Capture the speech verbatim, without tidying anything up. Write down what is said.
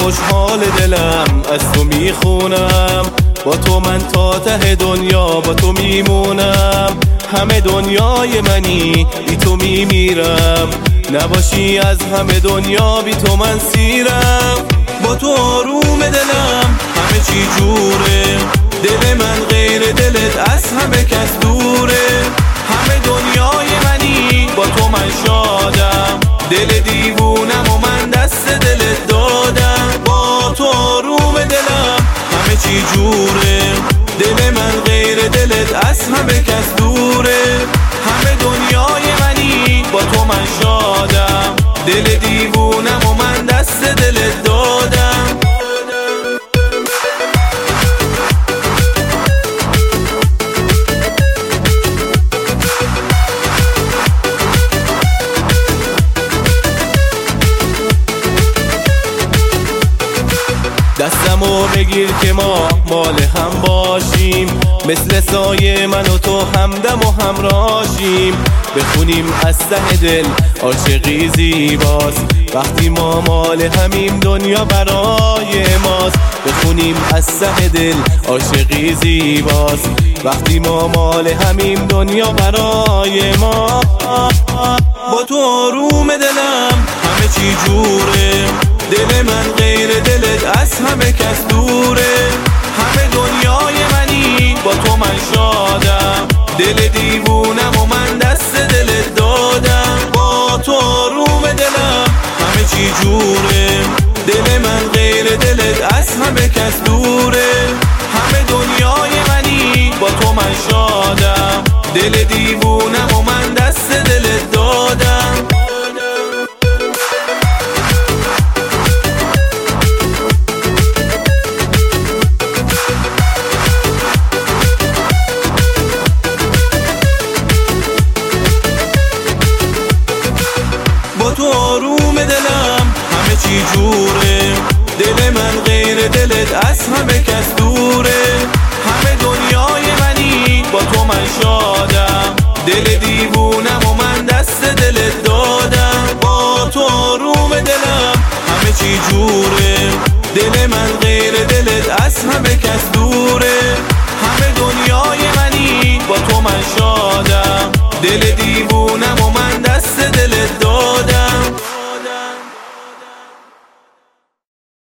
خوشحال دلم از تو میخونم، با تو من تا ته دنیا با تو میمونم. همه دنیای منی بی تو میمیرم، نباشی از همه دنیا بی تو من سیرم. با تو آروم دلم همه چی جوره، دل من غیر دلت از همه کس دوره. همه دنیای منی با تو من شادم، دل دیوونم و من دست دلت دادم. با تو آروم دلم همه چی جوره، دل من غیر دلت از همه کس دوره. همه دنیای منی با تو من شادم، دل دیوونم و من دست دلت دادم. دستمو بگیر که ما مال هم باشیم، مثل سایه من و تو همدم و همراشیم. بخونیم از ته دل عاشقی زیباست، وقتی ما مال همیم دنیا برای ماست. بخونیم از ته دل عاشقی زیباست، وقتی ما مال همیم دنیا برای ما. با تو آروم دلم همه چی جوره، دل من غیر دلت از همه کس دوره. همه دنیای منی با تو من شادم، دل دیوونم و من دست دلت دادم. با تو آروم دلم همه چی جوره، دل من غیر دلت از همه کس دوره. همه دنیای منی با تو من شادم، دل دیوونم و من دست دلت دادم. با تو آروم دلم همه چی جوره، دل من غیر دلت از همه کس دوره. همه دنیای منی با تو من شادم، دل دیوونم و من دست دلت دادم. با تو آروم دلم همه چی جوره، دل من غیر دلت از همه کس دوره. همه دنیای منی با تو من شادم، دل دیوونم